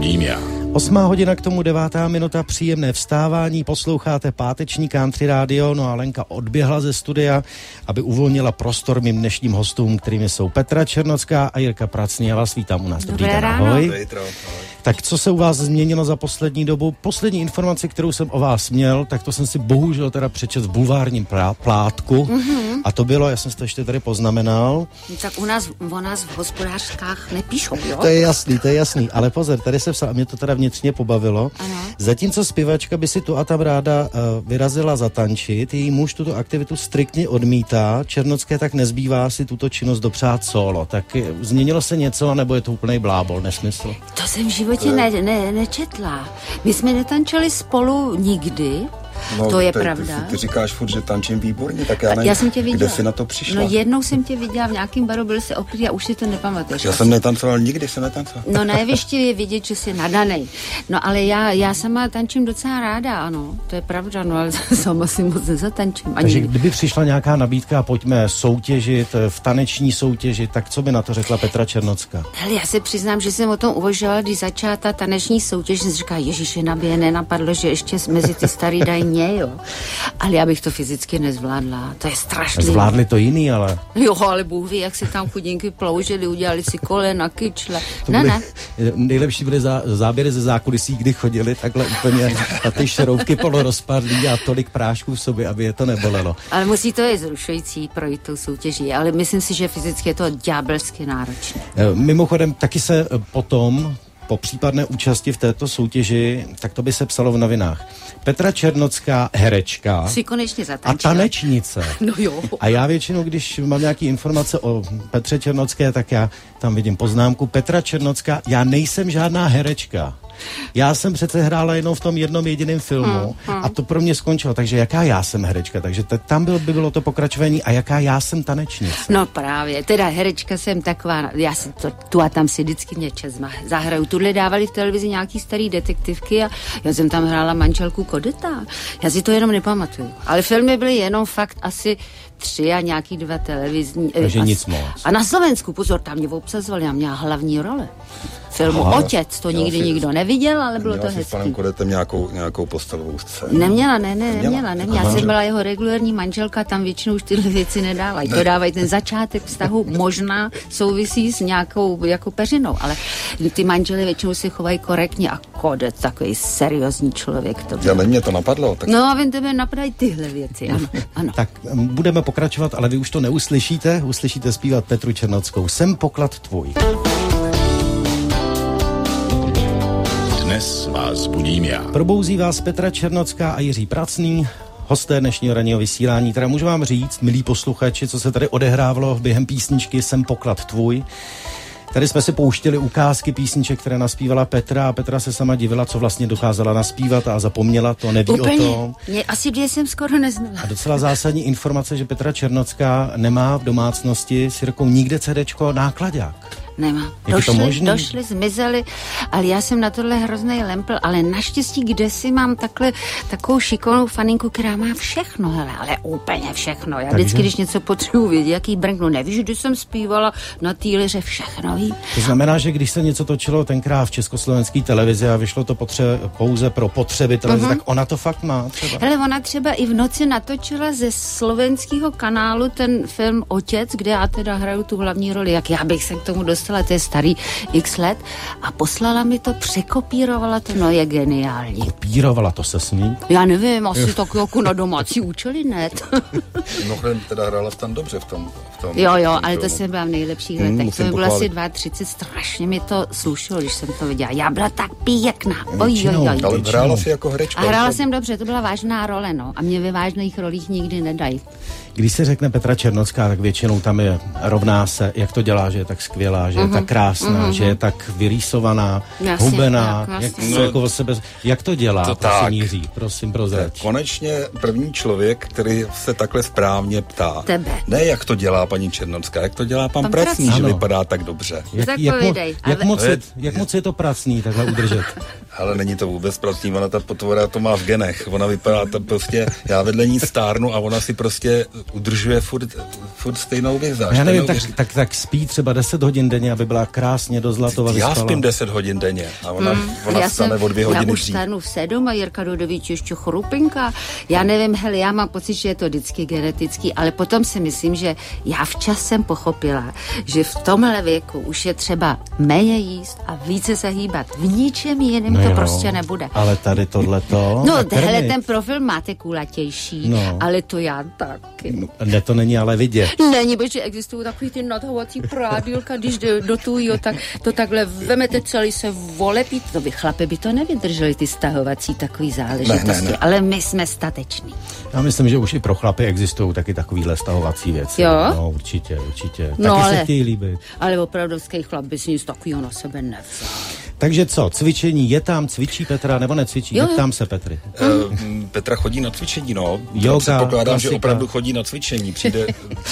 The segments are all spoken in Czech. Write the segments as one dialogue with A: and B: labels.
A: Bulimia.
B: 8:00 k tomu 9:00, příjemné vstávání, posloucháte páteční Country Radio, no a Lenka odběhla ze studia, aby uvolnila prostor mým dnešním hostům, kterými jsou Petra Černocká a Jirka Pracný. Já vás vítám u nás. Dobrý den, ahoj. Tak co se u vás změnilo za poslední dobu? Poslední informaci, kterou jsem o vás měl, tak to jsem si bohužel teda přečet v bulvárním plátku. A to bylo, já jsem si to ještě tady poznamenal.
C: Tak o nás v hospodářkách nepíšou, jo?
B: To je jasný, ale pozor, tady se psal, a mě to teda vnitřně pobavilo. Ano. Zatímco zpěvačka by si tu a tam ráda vyrazila zatančit, její muž tuto aktivitu striktně odmítá, Černocké tak nezbývá si tuto činnost dopřát solo. Tak změnilo se něco, nebo je to úplnej blábol, nesmysl?
C: To jsem v životě nečetla. My jsme netančili spolu nikdy.
D: No,
C: to je pravda.
D: Ty říkáš furt, že tančím výborně, tak já nevím,
C: já jsem tě viděla.
D: Kde jsi na to přišla?
C: No jednou jsem tě viděla v nějakém baru, byl jsi okrytý a už si to nepamatuješ.
D: Já jsem netancoval, nikdy jsem netancoval.
C: No na jevišti je vidět, že jsi nadanej. No ale já sama tančím docela ráda, ano, to je pravda, no ale sama si moc nezatančím.
B: Takže kdyby přišla nějaká nabídka, pojďme soutěžit, v taneční soutěži, tak co by na to řekla Petra Černocká?
C: Hele, já se přiznám, že jsem o tom uvažovala, když začala ta taneční soutěž, jsem si říkala, ježiši, nabije, nenapadlo, že ještě mezi ty starý dají mě, jo. Ale já bych to fyzicky nezvládla. To je strašný.
B: Zvládli to jiný, ale...
C: Jo, ale Bůh ví, jak se tam chudinky ploužili, udělali si kolena, kyčle. Ne.
B: Nejlepší byly záběry ze zákulisí, kdy chodili takhle úplně a ty šroubky polorozpadlí a tolik prášků v sobě, aby je to nebolelo.
C: Ale musí to je zrušující projít tou soutěží, ale myslím si, že fyzicky je to ďábelsky náročné.
B: Mimochodem, taky se potom po případné účasti v této soutěži, tak to by se psalo v novinách. Petra Černocká, herečka
C: si konečně zatančila.
B: A tanečnice.
C: No jo.
B: A já většinou, když mám nějaké informace o Petře Černocké, tak já tam vidím poznámku Petra Černocká, já nejsem žádná herečka. Já jsem přece hrála jenom v tom jednom jediném filmu a to pro mě skončilo. Takže jaká já jsem herečka? Takže tam by bylo to pokračování a jaká já jsem tanečnice?
C: No právě, teda herečka jsem taková, já si tu a tam si vždycky něčas zahraju. Tuhle dávali v televizi nějaký starý detektivky a já jsem tam hrála manželku Kodeta. Já si to jenom nepamatuju. Ale filmy byly jenom fakt asi 3 a nějaký 2 televizní.
B: Takže nic moc.
C: A na Slovensku, pozor, tam mě obsazovali, já měla hlavní role. Filmu Otec, to nikdy nikdo neviděl, ale bylo to hezký.
D: S panem Kodetem nějakou postelovou scénu?
C: Neměla. Já jsem byla jeho regulérní manželka, tam většinou už tyhle věci nedávají. To dávají ten začátek vztahu, možná souvisí s nějakou jako peřinou, ale ty manžely většinou se chovají korektně a Kodet, takový seriózní člověk.
D: Ale mě to napadlo. Tak...
C: No a vy tebe napadají tyhle věci, ano.
B: Tak budeme pokračovat, ale vy už to neuslyšíte, uslyšíte zpívat Petru Černockou. Jsem poklad tvůj.
A: Dnes vás Bulimia.
B: Probouzí vás Petra Černocká a Jiří Pracný, hosté dnešního ranního vysílání. Teda můžu vám říct, milí posluchači, co se tady odehrávalo během písničky Jsem poklad tvůj. Tady jsme si pouštěli ukázky písniček, které naspívala Petra a Petra se sama divila, co vlastně dokázala naspívat a zapomněla to, neví
C: úplně.
B: O tom.
C: Asi 2 jsem skoro neznala.
B: A docela zásadní informace, že Petra Černocká nemá v domácnosti s Jirkou nikde CDčko náklaďák.
C: Nemá. Došli, zmizeli, ale já jsem na tohle hroznej lempl, ale naštěstí kdesi mám takovou šikovnou faninku, která má všechno, hele, ale úplně všechno. Já vždycky, když něco potřebuji vědět, jaký brnknu, nevíš, když jsem zpívala na týliře, všechno ví.
B: To znamená, že když se něco točilo tenkrát v československé televizi a vyšlo to pouze pro potřeby televize, tak ona to fakt má třeba.
C: Hele, ona třeba i v noci natočila ze slovenského kanálu ten film Otec, kde já teda hraju tu hlavní roli, jak já bych se k tomu dostala, to je starý x let a poslala mi to, překopírovala to, no je geniální.
B: Kopírovala, to se smí?
C: Já nevím, asi tak jako na domácí účely, ne?
D: No, teda hrála tam dobře v tom
C: Jo, ale to jsem byla v nejlepších letech. To mi bylo asi 32, strašně mi to slušilo, když jsem to viděla. Já byla tak pěkná. Oj.
D: Ale hrála si jako herečka.
C: A hrála jsem dobře, to byla vážná role, no. A mě ve vážných rolích nikdy nedají.
B: Když se řekne Petra Černocká, tak většinou tam je rovná se, jak to dělá, že je tak skvělá, že je tak krásná, že je tak vyrýsovaná, hubená, jak to dělá,
D: to
B: prosím Jiří, prosím prozrať.
D: Konečně první člověk, který se takhle správně ptá.
C: Tebe.
D: Ne, jak to dělá paní Černocká, jak to dělá pan Pracný, že vypadá tak dobře.
B: Jak moc je to Pracný takhle udržet?
D: Ale není to vůbec pravdivý, ona ta potvora to má v genech, ona vypadá to prostě, já vedle ní stárnu a ona si prostě udržuje furt stejnou vizáž.
B: Já nevím, tak spí třeba 10 hodin denně, aby byla krásně do zlatova vyspala.
D: Já spím 10 hodin denně a ona vstane o 2 hodiny
C: dřív. Já už stanu v 7 a Jirka do 9 ještě chrupinka. Já nevím, hele, já mám pocit, že je to vždycky genetický, ale potom si myslím, že já včas jsem pochopila, že v tomhle věku už je třeba méně jíst a více se hýbat. V ničem jiném to prostě nebude.
B: Ale tady tohleto...
C: No, hele, ten profil máte kulatější, ale to já taky.
B: Ne, to není ale vidět.
C: Není, protože existují takový ty natahovací prádílka, když do tujího, tak to takhle vemete celý se volepí. To by chlapi by to nevydrželi, ty stahovací takový záležitosti. Ne. Ale my jsme stateční.
B: Já myslím, že už i pro chlapy existují taky takovýhle stahovací věci.
C: Jo?
B: No, určitě. Taky se chtějí líbit.
C: Ale opravdovský chlap by si nic takového na sebe nevzal.
B: Takže co, cvičení, je tam, cvičí Petra, nebo necvičí? Ptám se Petry.
D: Petra chodí na cvičení,
B: Yoga,
D: předpokládám,
B: klasika.
D: Že opravdu chodí na cvičení. Přijde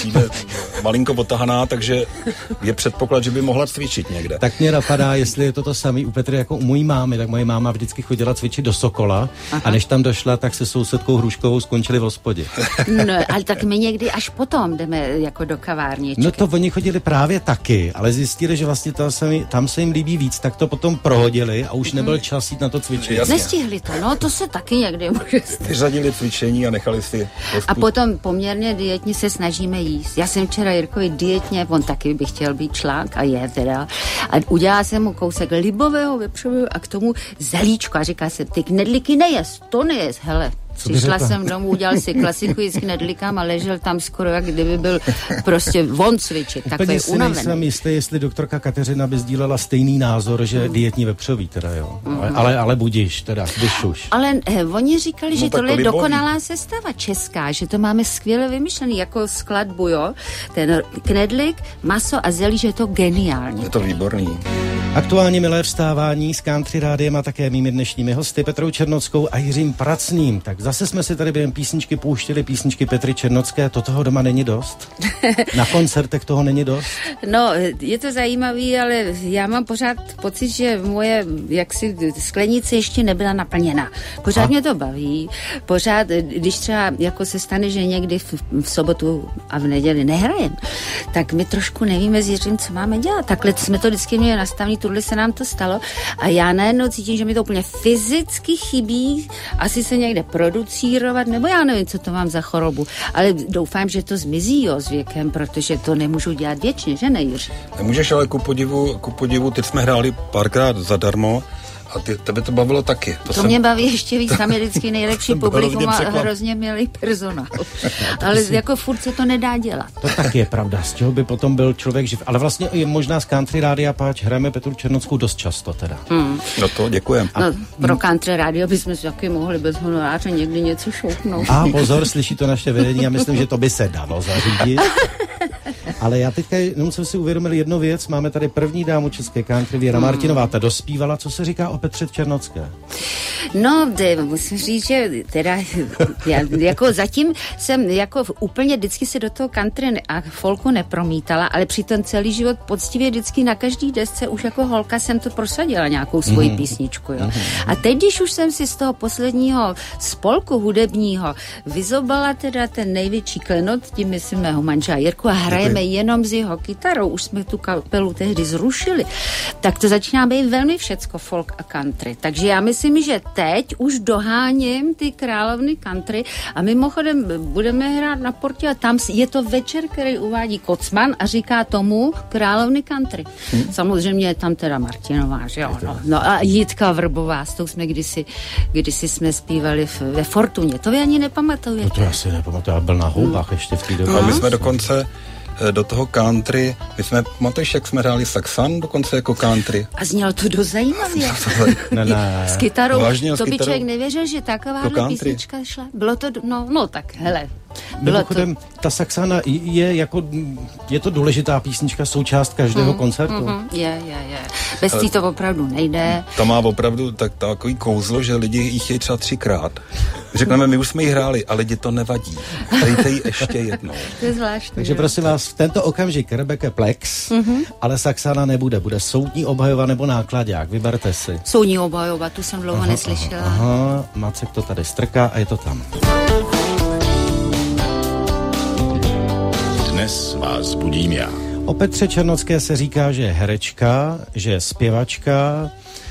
D: malinko otahaná, takže je předpoklad, že by mohla cvičit někde.
B: Tak mě napadá, jestli je to samý u Petry jako u mojí mámy, tak moje máma vždycky chodila cvičit do Sokola. Aha. A než tam došla, tak se sousedkou Hruškovou skončili v hospodě.
C: No, ale tak my někdy až potom jdeme jako do kavárničky.
B: No to oni chodili právě taky, ale zjistili, že vlastně tam se jim líbí víc, tak to potom prohodili a už nebyl čas jít na to cvičení.
C: Nestihli to, to se taky někdy může stát.
D: Vyřadili cvičení a nechali si
C: a potom poměrně dietně se snažíme jíst. Já jsem včera Jirkovi dietně, on taky by chtěl být článk a je teda. A udělala jsem mu kousek libového vepřového a k tomu zelíčko a říká se, ty knedlíky nejez, to nejez, hele. Přišla jsem domů, udělal si klasiku s knedlíkama a ležel tam skoro, jak kdyby byl prostě von cvičit.
B: Úplně si nejsem jistý, jestli doktorka Kateřina by sdílela stejný názor, že dietní vepřový teda, jo. Ale budíš teda, když už.
C: Ale oni říkali, že tohle je dokonalá sestava česká, že to máme skvěle vymyšlený, jako skladbu, jo. Ten knedlík, maso a zelí, že je to geniální.
D: Je to výborný.
B: Aktuálně milé vstávání s Country Rádiem a také mými dnešními hosty Petrou Černockou a Jiřím Pracným. Tak zase jsme si tady během písničky pouštěli písničky Petry Černocké, to toho doma není dost? Na koncertech toho není dost?
C: No, je to zajímavý, ale já mám pořád pocit, že moje jaksi sklenice ještě nebyla naplněna. Pořád mě to baví, pořád, když třeba jako se stane, že někdy v sobotu a v neděli nehrajem, tak my trošku nevíme s Jiřím, co máme dělat. Takhle jsme to vždycky měli nastavený, tuhle se nám to stalo a já najednou cítím, že mi to úplně fyzicky chybí, asi se někde producírovat, nebo já nevím, co to mám za chorobu, ale doufám, že to zmizí s věkem, protože to nemůžu dělat věčně, že ne, Jiří?
D: Nemůžeš, ale ku podivu, teď jsme hráli párkrát zadarmo a tebe to bavilo taky.
C: To mě baví ještě víc, tam je vždycky nejlepší publikum a hrozně milý personál. Ale jako furt se to nedá dělat.
B: To taky je pravda, z čeho by potom byl člověk živ. Ale vlastně je možná z Country Rádia, páč hrajeme Petru Černockou dost často teda.
D: No to děkujem.
C: No, pro Country Rádio bychom si taky mohli bez honoráře někdy něco šoupnout.
B: A pozor, slyší to naše vedení, já myslím, že to by se dalo zařídit. Ale já teďka jenom jsem si uvědomil jednu věc, máme tady první dámu české country, Věra Martinová, ta dospívala, co se říká o Petře Černocké?
C: No, musím říct, že teda já, jako zatím jsem jako úplně vždycky se do toho country a folku nepromítala, ale přitom celý život poctivě vždycky na každý desce už jako holka jsem to prosadila nějakou svoji písničku, jo. A teď, když už jsem si z toho posledního spolku hudebního vyzobala teda ten největší klenot, tím myslím mého manžela Jirku a hrajeme jenom s jeho kytarou, už jsme tu kapelu tehdy zrušili, tak to začíná být velmi všecko folk a country. Takže já myslím, že teď už doháním ty královny country a mimochodem budeme hrát na Portě a tam je to večer, který uvádí Kocman a říká tomu královny country. Samozřejmě je tam teda Martinová, že jo? No a Jitka Vrbová, s tou jsme kdysi jsme zpívali ve Fortuně. To vy ani nepamatujete.
B: No to já si nepamatuju, já byl na houbách ještě v té době.
D: A my jsme dokonce do toho country, pamatuješ, jak jsme hráli saxan dokonce jako country?
C: A znělo to dost zajímavě.
B: Ne.
C: S kytarou,
D: vážně,
C: to by člověk nevěřil, že takováhle písnička šla. Bylo to, no tak, hele.
B: Mimochodem, ta saxána je to důležitá písnička, součást každého koncertu.
C: Je. Bez té to opravdu nejde.
D: Ta má opravdu takový kouzlo, že lidi ji chtějí třeba 3krát. Řekneme, my už jsme ji hráli, ale lidi to nevadí. Dejte ji ještě jednou.
C: To je zvláštní.
B: Takže prosím vás, v tento okamžik Rebeke Plex, ale Saxána nebude. Bude soudní obhajoba nebo nákladák. Vyberte si.
C: Soudní obhajoba, tu jsem dlouho neslyšela.
B: Aha, Macek to tady strká a je to tam.
A: Dnes vás budím já.
B: O Petře Černocké se říká, že je herečka, že je zpěvačka,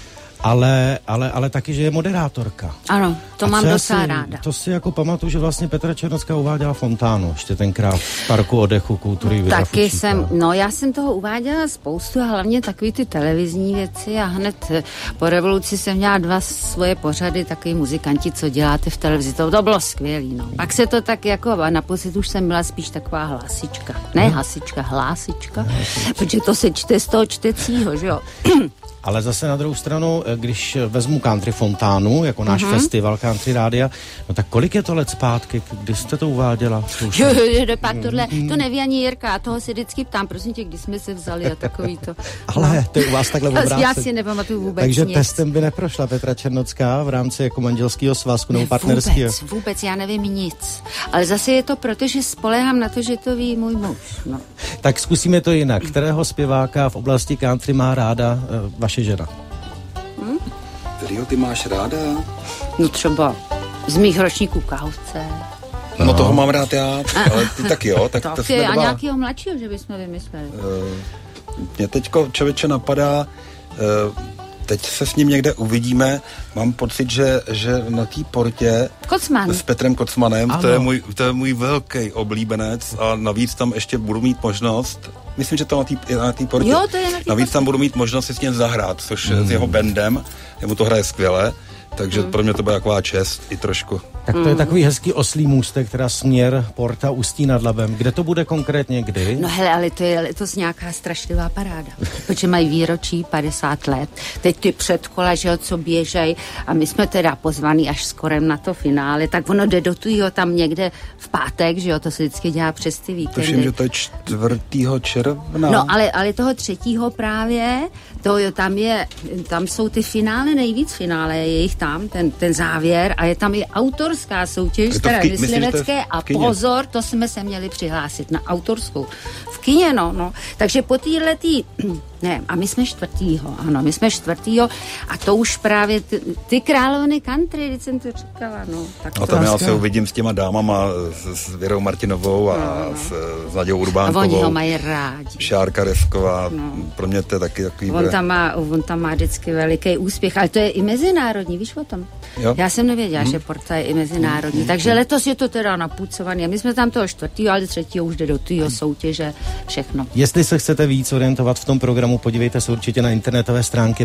B: ale taky, že je moderátorka.
C: Ano, to mám docela ráda.
B: To si jako pamatuju, že vlastně Petra Černocká uváděla fontánu, ještě tenkrát v Parku oddechu kultury.
C: Taky já jsem toho uváděla spoustu a hlavně takový ty televizní věci a hned po revoluci jsem měla 2 svoje pořady, takový muzikanti, co děláte v televizi. To bylo skvělý, no. Pak se to tak jako, a naposled už jsem byla spíš taková hlásička. Ne hasička, hlásička, protože to se čte z toho čtecího, že jo.
B: Ale zase na druhou stranu, když vezmu Country Fontánu, jako náš festival Country Rádia, no tak kolik je to let zpátky, kdy jste to uváděla?
C: Pak tohle, to neví ani Jirka, a toho se vždycky ptám, prosím tě, kdy jsme se vzali a takový to.
B: Ale to je u vás takhle obráceně.
C: Já si nepamatuju vůbec
B: takže
C: nic.
B: testem by neprošla Petra Černocká v rámci jako manželského svazku nebo partnerského?
C: Vůbec, já nevím nic. Ale zase je to proto, že spolehám na to, že to ví můj muž. No.
B: Tak zkusíme to jinak. Kterého zpěváka v oblasti country má ráda vaše žena?
D: Kterýho ty máš ráda?
C: No třeba z mých ročníků Kahovce.
D: No toho mám rád já, ale ty taky jo. Tak to jsme
C: a nějakého mladšího, že bychom vymysleli.
D: Mě teďko člověče napadá, teď se s ním někde uvidíme, mám pocit, že na té portě
C: Kocman.
D: S Petrem Kocmanem, to je můj velký oblíbenec a navíc tam ještě budu mít možnost, myslím, že to na té portě,
C: jo, to je na
D: navíc tam budu mít možnost si s ním zahrát, což s jeho bandem, jemu to hraje skvěle, takže pro mě to byla taková čest i trošku.
B: Tak to je takový hezký oslý můstek, teda směr Porta Ústí nad Labem. Kde to bude konkrétně, kdy?
C: No hele, ale to je letos nějaká strašlivá paráda, protože mají výročí 50 let. Teď ty předkola, že jo, co běžej a my jsme teda pozvaný až skoro na to finále, tak ono jde do tujího tam někde v pátek, že jo, to se vždycky dělá přes ty víkendy.
D: Tuším, že to je 4. června.
C: No, ale toho 3. právě, tam jsou ty finále, nejvíc finále, je jich tam, ten závěr a je tam i autorská soutěž, teda myslivecké a pozor, to jsme se měli přihlásit na autorskou. V kině, no. Takže po téhletý, ne, a my jsme 4. Ano, my jsme 4. a to už právě ty královny country, když jsem to říkala, no. Tak
D: a tam já se uvidím s těma dámama, s Věrou Martinovou a s Nadějou Urbánkovou.
C: A oni ho mají rádi.
D: Šárka Resková, pro mě to je taky takový...
C: On tam má vždycky veliký úspěch, ale to je i mezinárodní, víš o tom? Jo? Já jsem nevěděla, že Porta je i mezinárodní, takže letos je to teda napucovaný a my jsme tam toho 4., ale 3. už jde do tého soutěže, všechno.
B: Jestli se chcete víc orientovat v tom programu, podívejte se určitě na internetové stránky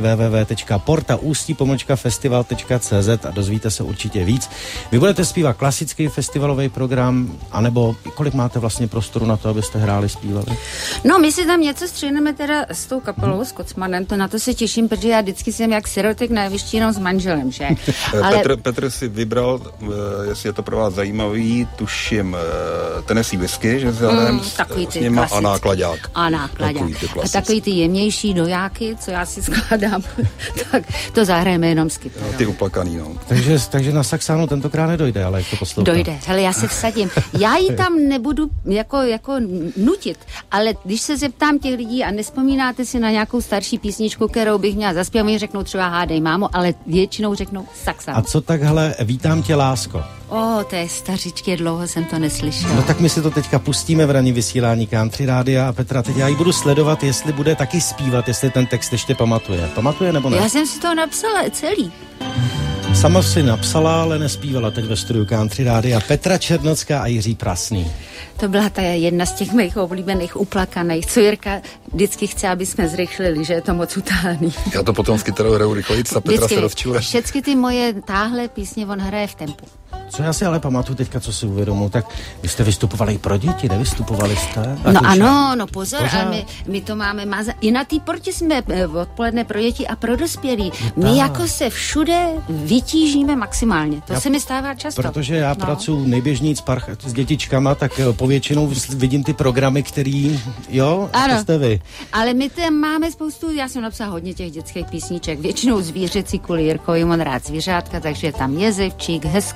B: www.portaustí-festival.cz a dozvíte se určitě víc. Vy budete zpívat klasický festivalový program, anebo kolik máte vlastně prostoru na to, abyste hráli, zpívali?
C: No, my si tam něco střihneme teda s tou kapelou, s Kocmanem, to na to se těším, protože já vždycky jsem jak sirotek na jevišti jenom s manželem, že?
D: Ale... Petr si vybral, jestli je to pro vás zajímavý, tuším Tennessee whisky, že s nima a nákladák.
C: A nákladák. A takový ty jemnější dojáky, co já si skládám, tak to zahrajeme jenom s kytarou.
D: Ty uplakaný, no.
B: Takže na saxánu tentokrát nedojde, ale jak to poslouchá.
C: Dojde, hele, já se vsadím. Já ji tam nebudu jako nutit, ale když se zeptám těch lidí a nespomínáte si na nějakou starší písničku, kterou bych měla zaspěvat, oni řeknou třeba Hádej mámo, ale většinou řeknou saxán.
B: A co takhle Vítám tě, lásko?
C: To je stařičky, dlouho jsem to neslyšela.
B: No tak my si to teďka pustíme v ranní vysílání Country Rádia a Petra, teď já ji budu sledovat, jestli bude taky zpívat, jestli ten text ještě pamatuje. Pamatuje nebo ne?
C: Já jsem si to napsala celý.
B: Sama si napsala, ale nespívala teď ve studiu Country Rádia Petra Černocká a Jiří Prasný.
C: To byla ta jedna z těch mých oblíbených uplakaných, co Jirka vždycky chce, aby jsme zrychlili, že je to moc utáhaný.
D: Já to potom s kytarou hraju rychleji, a Petra se rozčiluje.
C: Všechny ty moje táhle písně on hraje v tempu.
B: Co já si ale pamatuju teďka, co si uvědomuji, tak vy jste vystupovali pro děti, nevystupovali jste?
C: No pozor, ale my to máme i na té portě jsme odpoledne pro děti a pro dospělí. My jako se všude vytížíme maximálně. To se mi stává často.
B: Protože já pracuji nejběžnějc s dětičkama, tak povětšinou vidím ty programy, který, to jste vy.
C: Ale my tam máme spoustu, já jsem napsala hodně těch dětských písniček, většinou zvířecí kvůli Jirkovi, on rád zvířátka, takže je tam Jezevčík, Hezká kočka,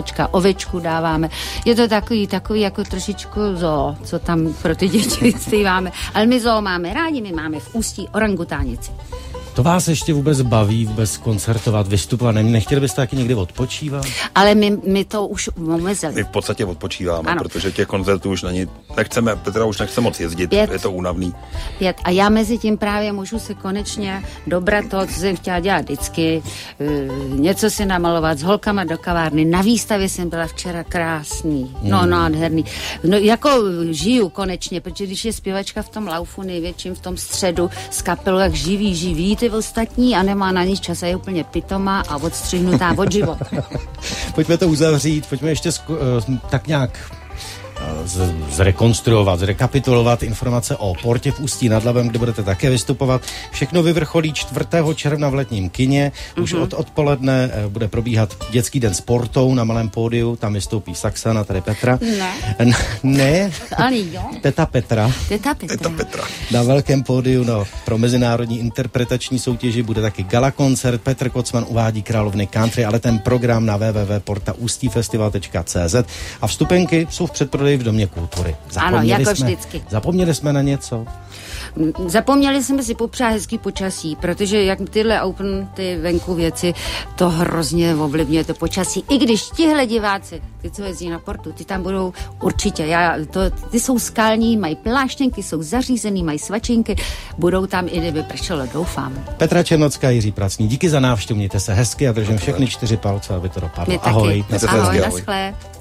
C: kočička, ovečku dáváme. Je to takový jako trošičku zoo, co tam pro ty děti stýváme. Ale my zoo máme rádi, my máme v Ústí orangutánici.
B: To vás ještě vůbec baví, vůbec koncertovat, vystupovat? Nechtěli byste taky někdy odpočívat?
C: Ale my to už omezili.
D: My v podstatě odpočíváme, ano. Protože těch koncertů už nechceme, Petra už nechce moc jezdit, je to únavný.
C: A já mezi tím právě můžu se konečně dobrat to, co jsem chtěla dělat vždycky, něco si namalovat s holkama do kavárny. Na výstavě jsem byla včera krásný, nádherný. No jako žiju konečně, protože když je zpěvačka v tom laufu největším, v tom středu s kapelou, jak živí ty ostatní a nemá na nic čas a je úplně pitomá a odstřihnutá od života.
B: Pojďme to uzavřít, pojďme ještě tak nějak zrekonstruovat, zrekapitulovat informace o Portě v Ústí nad Labem, kde budete také vystupovat. Všechno vyvrcholí 4. června v Letním kině. Už od odpoledne bude probíhat dětský den s Portou na malém pódiu. Tam vystoupí Saxana, tady Petra. Ne.
C: Ani jo.
B: Teta Petra. Na velkém pódiu pro mezinárodní interpretační soutěži bude taky gala koncert. Petr Kocman uvádí Královny country, ale ten program na www.portaustifestival.cz a vstupenky jsou v předprodeji v Domě kultury.
C: Vždycky.
B: Zapomněli jsme na něco?
C: Zapomněli jsme si popřát hezký počasí, protože jak tyhle open, ty venku věci, to hrozně ovlivňuje to počasí. I když tihle diváci, ty, co jezdí na Portu, ty tam budou určitě. Ty jsou skalní, mají pláštěnky, jsou zařízený, mají svačinky, budou tam i kdyby pršelo, doufám.
B: Petra Černocká, Jiří Pracný, díky za návštěvu, mějte se hezky a držím všechny 4 palce, aby to dopadlo. Ahoj.
C: Ahoj, naschle.